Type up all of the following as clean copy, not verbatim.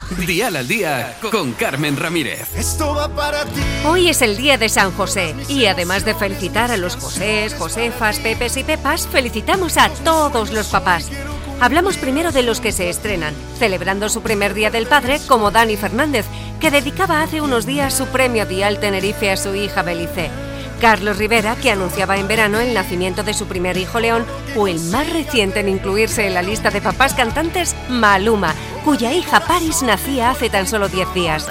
Dial al Día con Carmen Ramírez. Esto va para ti. Hoy es el día de San José y además de felicitar a los Josés, Josefas, Pepes y Pepas, felicitamos a todos los papás. Hablamos primero de los que se estrenan, celebrando su primer día del padre, como Dani Fernández, que dedicaba hace unos días su premio Dial Tenerife a su hija Belice. Carlos Rivera, que anunciaba en verano el nacimiento de su primer hijo León, o el más reciente en incluirse en la lista de papás cantantes, Maluma, cuya hija Paris nacía hace tan solo 10 días.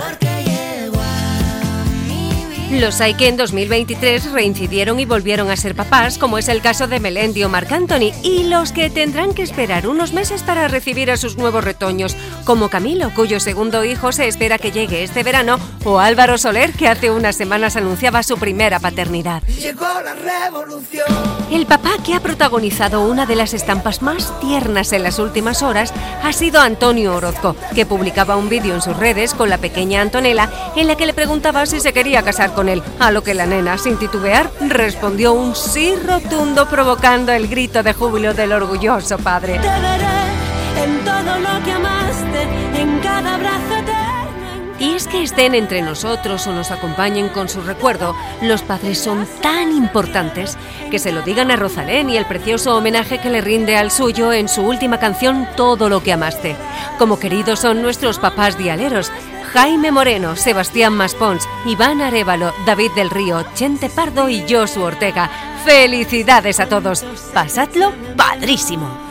Los hay que en 2023 reincidieron y volvieron a ser papás, como es el caso de Melendi o Marc Anthony, y los que tendrán que esperar unos meses para recibir a sus nuevos retoños, como Camilo, cuyo segundo hijo se espera que llegue este verano, o Álvaro Soler, que hace unas semanas anunciaba su primera paternidad. Llegó la revolución. El papá que ha protagonizado una de las estampas más tiernas en las últimas horas ha sido Antonio Orozco, que publicaba un vídeo en sus redes con la pequeña Antonella en la que le preguntaba si se quería casar con él, a lo que la nena, sin titubear, respondió un sí rotundo, provocando el grito de júbilo del orgulloso padre. Te veré en todo lo que amaste, en cada abrazo eterno. Y es que estén entre nosotros o nos acompañen con su recuerdo, los padres son tan importantes que se lo digan a Rosalén y el precioso homenaje que le rinde al suyo en su última canción Todo lo que amaste. Como queridos son nuestros papás dialeros, Jaime Moreno, Sebastián Maspons, Iván Arévalo, David del Río, Chente Pardo y Josu Ortega. ¡Felicidades a todos! ¡Pasadlo padrísimo!